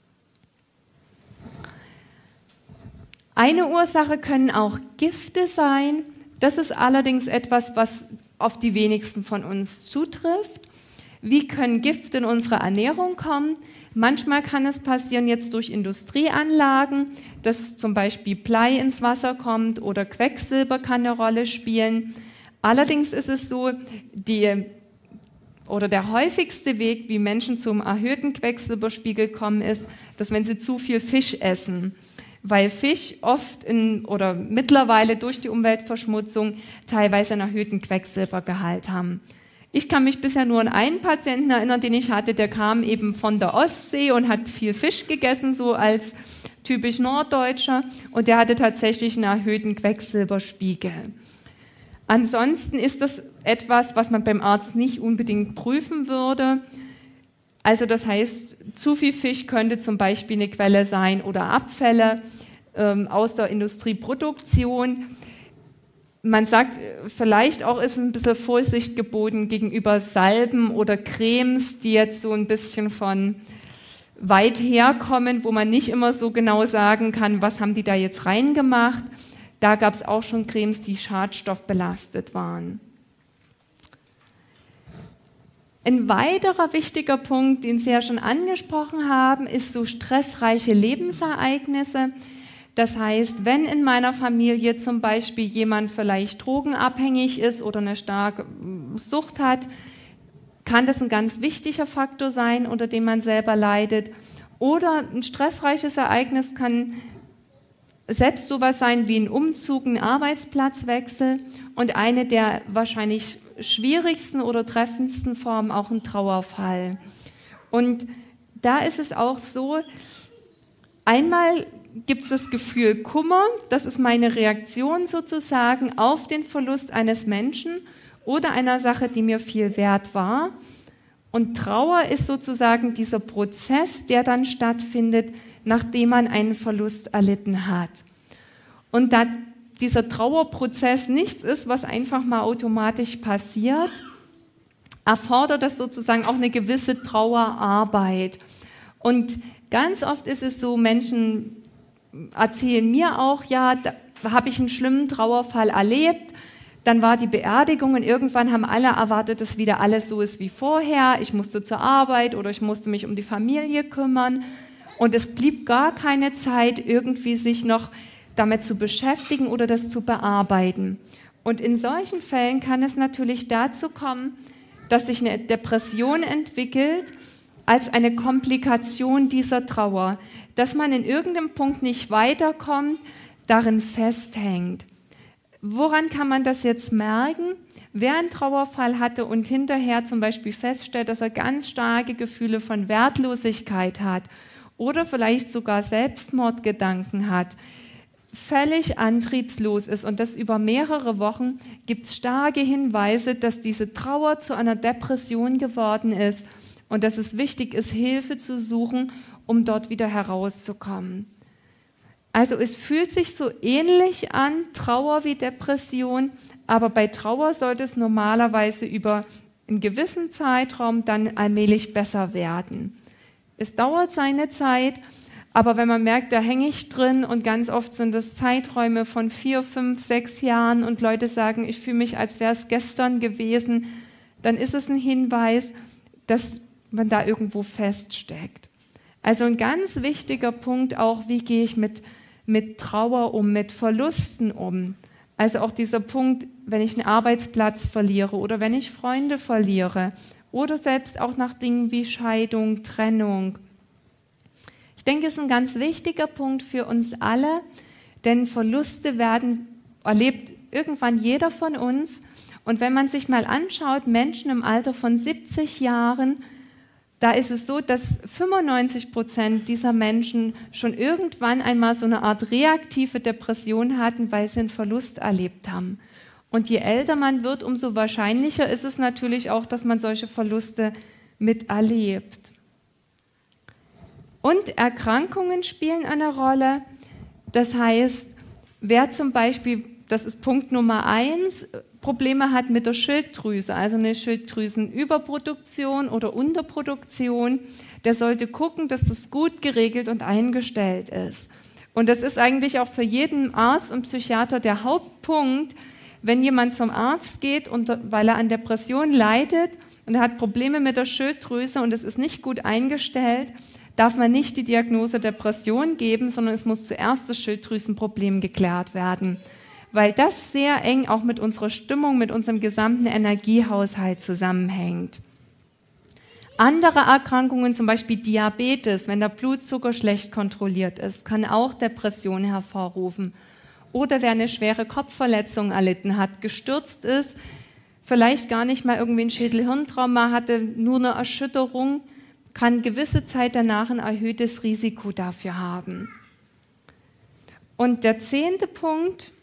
Eine Ursache können auch Gifte sein. Das ist allerdings etwas, was auf die wenigsten von uns zutrifft. Wie können Gifte in unsere Ernährung kommen? Manchmal kann es passieren jetzt durch Industrieanlagen, dass zum Beispiel Blei ins Wasser kommt oder Quecksilber kann eine Rolle spielen. Allerdings ist es so, die, oder der häufigste Weg, wie Menschen zum erhöhten Quecksilberspiegel kommen, ist, dass wenn sie zu viel Fisch essen, weil Fisch oft in, oder mittlerweile durch die Umweltverschmutzung teilweise einen erhöhten Quecksilbergehalt haben. Ich kann mich bisher nur an einen Patienten erinnern, den ich hatte, der kam eben von der Ostsee und hat viel Fisch gegessen, so als typisch Norddeutscher, und der hatte tatsächlich einen erhöhten Quecksilberspiegel. Ansonsten ist das etwas, was man beim Arzt nicht unbedingt prüfen würde. Also das heißt, zu viel Fisch könnte zum Beispiel eine Quelle sein oder Abfälle ähm, aus der Industrieproduktion. man sagt, vielleicht auch ist ein bisschen Vorsicht geboten gegenüber Salben oder Cremes, die jetzt so ein bisschen von weit herkommen, wo man nicht immer so genau sagen kann, was haben die da jetzt reingemacht. Da gab es auch schon Cremes, die schadstoffbelastet waren. Ein weiterer wichtiger Punkt, den Sie ja schon angesprochen haben, ist so stressreiche Lebensereignisse. Das heißt, wenn in meiner Familie zum Beispiel jemand vielleicht drogenabhängig ist oder eine starke Sucht hat, kann das ein ganz wichtiger Faktor sein, unter dem man selber leidet. Oder ein stressreiches Ereignis kann selbst sowas sein wie ein Umzug, ein Arbeitsplatzwechsel und eine der wahrscheinlich schwierigsten oder treffendsten Formen auch ein Trauerfall. Und da ist es auch so, einmal gibt es das Gefühl Kummer, das ist meine Reaktion sozusagen auf den Verlust eines Menschen oder einer Sache, die mir viel wert war. Und Trauer ist sozusagen dieser Prozess, der dann stattfindet, nachdem man einen Verlust erlitten hat. Und da dieser Trauerprozess nichts ist, was einfach mal automatisch passiert, erfordert das sozusagen auch eine gewisse Trauerarbeit. Und ganz oft ist es so, Menschen erzählen mir auch, ja, da habe ich einen schlimmen Trauerfall erlebt, dann war die Beerdigung und irgendwann haben alle erwartet, dass wieder alles so ist wie vorher. Ich musste zur Arbeit oder ich musste mich um die Familie kümmern und es blieb gar keine Zeit, irgendwie sich noch damit zu beschäftigen oder das zu bearbeiten. Und in solchen Fällen kann es natürlich dazu kommen, dass sich eine Depression entwickelt als eine Komplikation dieser Trauer, dass man in irgendeinem Punkt nicht weiterkommt, darin festhängt. Woran kann man das jetzt merken? Wer einen Trauerfall hatte und hinterher zum Beispiel feststellt, dass er ganz starke Gefühle von Wertlosigkeit hat oder vielleicht sogar Selbstmordgedanken hat, völlig antriebslos ist und das über mehrere Wochen, gibt es starke Hinweise, dass diese Trauer zu einer Depression geworden ist und dass es wichtig ist, Hilfe zu suchen, um dort wieder herauszukommen. Also es fühlt sich so ähnlich an, Trauer wie Depression, aber bei Trauer sollte es normalerweise über einen gewissen Zeitraum dann allmählich besser werden. Es dauert seine Zeit, aber wenn man merkt, da hänge ich drin und ganz oft sind das Zeiträume von vier, fünf, sechs Jahren und Leute sagen, ich fühle mich, als wäre es gestern gewesen, dann ist es ein Hinweis, dass man da irgendwo feststeckt. Also ein ganz wichtiger Punkt auch, wie gehe ich mit, mit Trauer um, mit Verlusten um. Also auch dieser Punkt, wenn ich einen Arbeitsplatz verliere oder wenn ich Freunde verliere oder selbst auch nach Dingen wie Scheidung, Trennung. Ich denke, es ist ein ganz wichtiger Punkt für uns alle, denn Verluste werden erlebt irgendwann jeder von uns. Und wenn man sich mal anschaut, Menschen im Alter von siebzig Jahren, da ist es so, dass fünfundneunzig Prozent dieser Menschen schon irgendwann einmal so eine Art reaktive Depression hatten, weil sie einen Verlust erlebt haben. Und je älter man wird, umso wahrscheinlicher ist es natürlich auch, dass man solche Verluste miterlebt. Und Erkrankungen spielen eine Rolle. Das heißt, wer zum Beispiel, das ist Punkt Nummer eins, Probleme hat mit der Schilddrüse, also eine Schilddrüsenüberproduktion oder Unterproduktion, der sollte gucken, dass das gut geregelt und eingestellt ist. Und das ist eigentlich auch für jeden Arzt und Psychiater der Hauptpunkt, wenn jemand zum Arzt geht, und, weil er an Depressionen leidet und er hat Probleme mit der Schilddrüse und es ist nicht gut eingestellt, darf man nicht die Diagnose Depression geben, sondern es muss zuerst das Schilddrüsenproblem geklärt werden, weil das sehr eng auch mit unserer Stimmung, mit unserem gesamten Energiehaushalt zusammenhängt. Andere Erkrankungen, zum Beispiel Diabetes, wenn der Blutzucker schlecht kontrolliert ist, kann auch Depressionen hervorrufen. Oder wer eine schwere Kopfverletzung erlitten hat, gestürzt ist, vielleicht gar nicht mal irgendwie ein Schädel-Hirntrauma hatte, nur eine Erschütterung, kann gewisse Zeit danach ein erhöhtes Risiko dafür haben. Und der zehnte Punkt,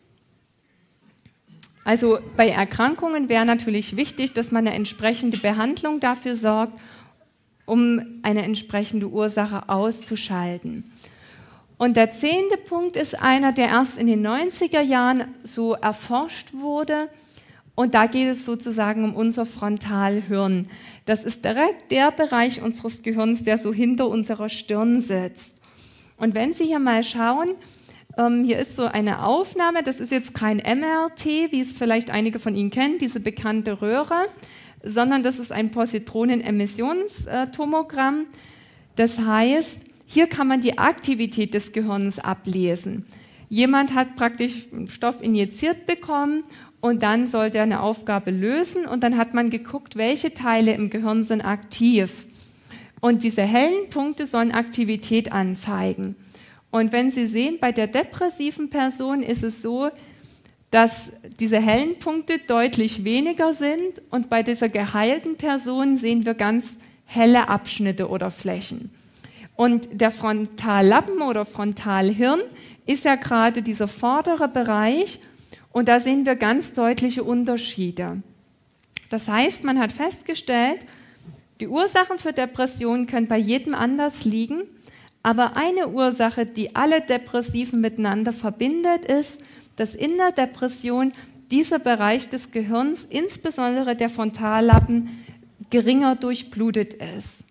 also bei Erkrankungen wäre natürlich wichtig, dass man eine entsprechende Behandlung dafür sorgt, um eine entsprechende Ursache auszuschalten. Und der zehnte Punkt ist einer, der erst in den neunziger Jahren so erforscht wurde. Und da geht es sozusagen um unser Frontalhirn. Das ist direkt der Bereich unseres Gehirns, der so hinter unserer Stirn sitzt. Und wenn Sie hier mal schauen, ähm, hier ist so eine Aufnahme, das ist jetzt kein M R T, wie es vielleicht einige von Ihnen kennen, diese bekannte Röhre, sondern das ist ein Positronen-Emissionstomogramm. Das heißt, hier kann man die Aktivität des Gehirns ablesen. Jemand hat praktisch Stoff injiziert bekommen und dann sollte er eine Aufgabe lösen und dann hat man geguckt, welche Teile im Gehirn sind aktiv. Und diese hellen Punkte sollen Aktivität anzeigen. Und wenn Sie sehen, bei der depressiven Person ist es so, dass diese hellen Punkte deutlich weniger sind und bei dieser geheilten Person sehen wir ganz helle Abschnitte oder Flächen. Und der Frontallappen oder Frontalhirn ist ja gerade dieser vordere Bereich und da sehen wir ganz deutliche Unterschiede. Das heißt, man hat festgestellt, die Ursachen für Depressionen können bei jedem anders liegen, aber eine Ursache, die alle Depressiven miteinander verbindet, ist, dass in der Depression dieser Bereich des Gehirns, insbesondere der Frontallappen, geringer durchblutet ist.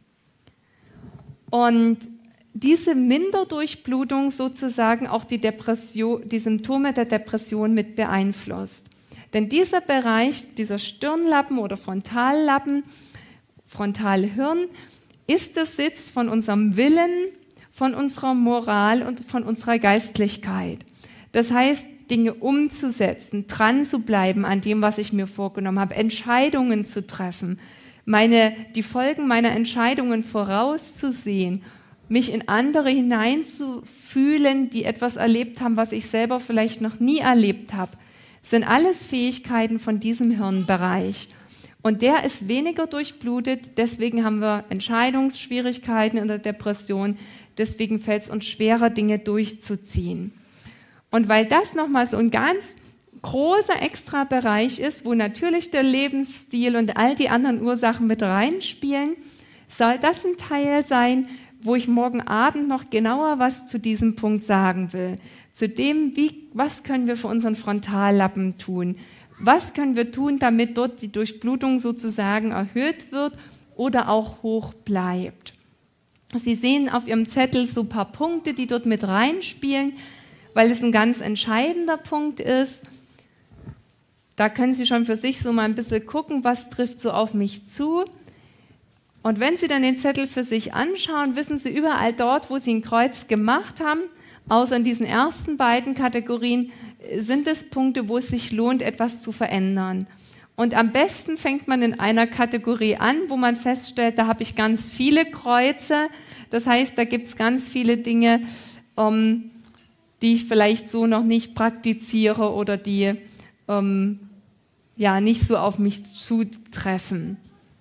Und diese Minderdurchblutung sozusagen auch die, Depression, die Symptome der Depression mit beeinflusst. Denn dieser Bereich, dieser Stirnlappen oder Frontallappen, Frontalhirn, ist der Sitz von unserem Willen, von unserer Moral und von unserer Geistlichkeit. Das heißt, Dinge umzusetzen, dran zu bleiben an dem, was ich mir vorgenommen habe, Entscheidungen zu treffen, meine, die Folgen meiner Entscheidungen vorauszusehen, mich in andere hineinzufühlen, die etwas erlebt haben, was ich selber vielleicht noch nie erlebt habe, sind alles Fähigkeiten von diesem Hirnbereich. Und der ist weniger durchblutet, deswegen haben wir Entscheidungsschwierigkeiten in der Depression, deswegen fällt es uns schwerer, Dinge durchzuziehen. Und weil das nochmal so ein ganz großer Extrabereich ist, wo natürlich der Lebensstil und all die anderen Ursachen mit reinspielen, soll das ein Teil sein, wo ich morgen Abend noch genauer was zu diesem Punkt sagen will. Zu dem, wie, was können wir für unseren Frontallappen tun? Was können wir tun, damit dort die Durchblutung sozusagen erhöht wird oder auch hoch bleibt? Sie sehen auf Ihrem Zettel so ein paar Punkte, die dort mit reinspielen, weil es ein ganz entscheidender Punkt ist. Da können Sie schon für sich so mal ein bisschen gucken, was trifft so auf mich zu. Und wenn Sie dann den Zettel für sich anschauen, wissen Sie überall dort, wo Sie ein Kreuz gemacht haben, außer in diesen ersten beiden Kategorien, sind es Punkte, wo es sich lohnt, etwas zu verändern. Und am besten fängt man in einer Kategorie an, wo man feststellt, da habe ich ganz viele Kreuze. Das heißt, da gibt es ganz viele Dinge, um, die ich vielleicht so noch nicht praktiziere oder die um, ja, nicht so auf mich zutreffen.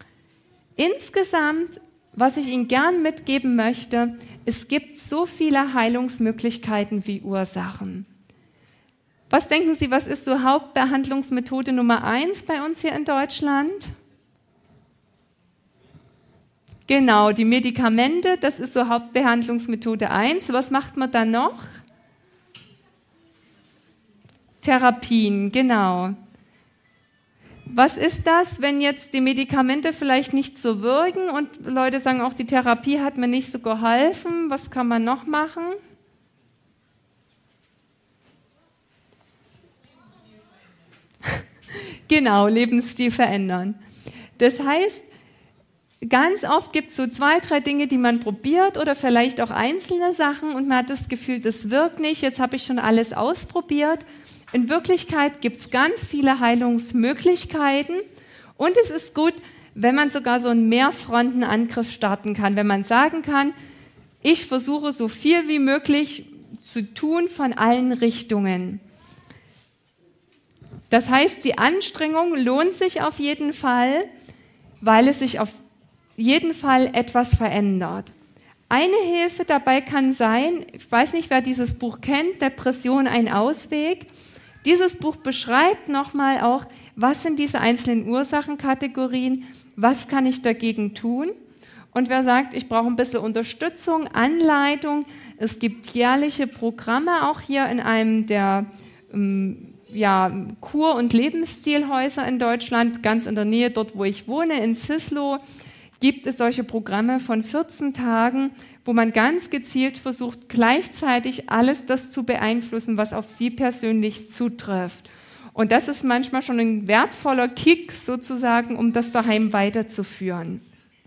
Insgesamt, was ich Ihnen gern mitgeben möchte, es gibt so viele Heilungsmöglichkeiten wie Ursachen. Was denken Sie, was ist so Hauptbehandlungsmethode Nummer eins bei uns hier in Deutschland? Genau, die Medikamente, das ist so Hauptbehandlungsmethode eins. Was macht man dann noch? Therapien, genau. Was ist das, wenn jetzt die Medikamente vielleicht nicht so wirken und Leute sagen, auch die Therapie hat mir nicht so geholfen, was kann man noch machen? Genau, Lebensstil verändern. Das heißt, ganz oft gibt es so zwei, drei Dinge, die man probiert oder vielleicht auch einzelne Sachen und man hat das Gefühl, das wirkt nicht, jetzt habe ich schon alles ausprobiert. In Wirklichkeit gibt es ganz viele Heilungsmöglichkeiten und es ist gut, wenn man sogar so einen Mehrfrontenangriff starten kann, wenn man sagen kann, ich versuche so viel wie möglich zu tun von allen Richtungen. Das heißt, die Anstrengung lohnt sich auf jeden Fall, weil es sich auf jeden Fall etwas verändert. Eine Hilfe dabei kann sein, ich weiß nicht, wer dieses Buch kennt, Depression, ein Ausweg. Dieses Buch beschreibt nochmal auch, was sind diese einzelnen Ursachenkategorien, was kann ich dagegen tun. Und wer sagt, ich brauche ein bisschen Unterstützung, Anleitung, es gibt jährliche Programme auch hier in einem der ähm, ja, Kur- und Lebensstilhäuser in Deutschland, ganz in der Nähe dort, wo ich wohne, in Zislow, gibt es solche Programme von vierzehn Tagen, wo man ganz gezielt versucht, gleichzeitig alles das zu beeinflussen, was auf Sie persönlich zutrifft. Und das ist manchmal schon ein wertvoller Kick sozusagen, um das daheim weiterzuführen.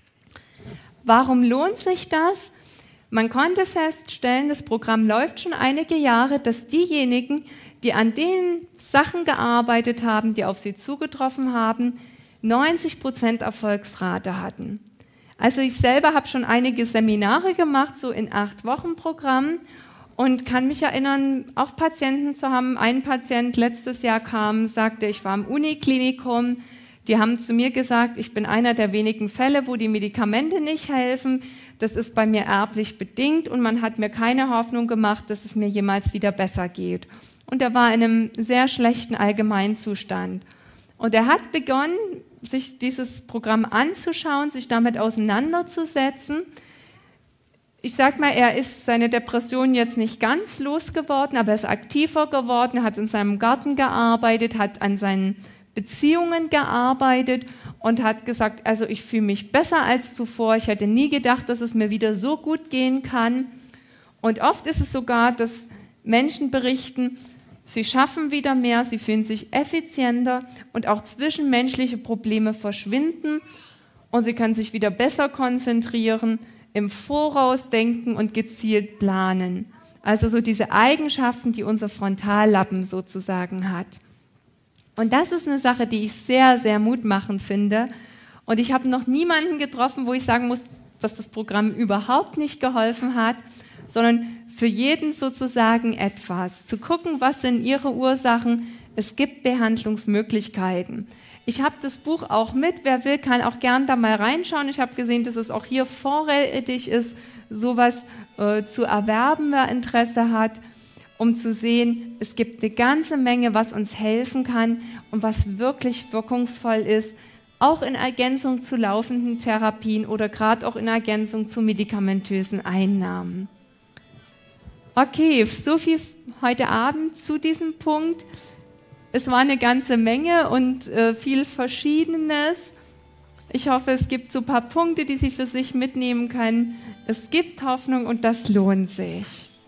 Warum lohnt sich das? Man konnte feststellen, das Programm läuft schon einige Jahre, dass diejenigen, die an den Sachen gearbeitet haben, die auf sie zugetroffen haben, neunzig Prozent Erfolgsrate hatten. Also ich selber habe schon einige Seminare gemacht, so in acht Wochen Programm, und kann mich erinnern, auch Patienten zu haben. Ein Patient letztes Jahr kam, sagte, ich war im Uniklinikum. Die haben zu mir gesagt, ich bin einer der wenigen Fälle, wo die Medikamente nicht helfen. Das ist bei mir erblich bedingt und man hat mir keine Hoffnung gemacht, dass es mir jemals wieder besser geht. Und er war in einem sehr schlechten Allgemeinzustand. Und er hat begonnen, sich dieses Programm anzuschauen, sich damit auseinanderzusetzen. Ich sag mal, er ist seine Depression jetzt nicht ganz losgeworden, aber er ist aktiver geworden, er hat in seinem Garten gearbeitet, hat an seinen Beziehungen gearbeitet und hat gesagt, also ich fühle mich besser als zuvor, ich hätte nie gedacht, dass es mir wieder so gut gehen kann. Und oft ist es sogar, dass Menschen berichten, sie schaffen wieder mehr, sie fühlen sich effizienter und auch zwischenmenschliche Probleme verschwinden und sie können sich wieder besser konzentrieren, im Voraus denken und gezielt planen. Also so diese Eigenschaften, die unser Frontallappen sozusagen hat. Und das ist eine Sache, die ich sehr, sehr mutmachend finde. Und ich habe noch niemanden getroffen, wo ich sagen muss, dass das Programm überhaupt nicht geholfen hat, sondern für jeden sozusagen etwas. Zu gucken, was sind ihre Ursachen. Es gibt Behandlungsmöglichkeiten. Ich habe das Buch auch mit. Wer will, kann auch gern da mal reinschauen. Ich habe gesehen, dass es auch hier vorrätig ist, sowas äh, zu erwerben, wer Interesse hat, um zu sehen, es gibt eine ganze Menge, was uns helfen kann und was wirklich wirkungsvoll ist, auch in Ergänzung zu laufenden Therapien oder gerade auch in Ergänzung zu medikamentösen Einnahmen. Okay, so viel heute Abend zu diesem Punkt. Es war eine ganze Menge und äh, viel Verschiedenes. Ich hoffe, es gibt so ein paar Punkte, die Sie für sich mitnehmen können. Es gibt Hoffnung und das lohnt sich.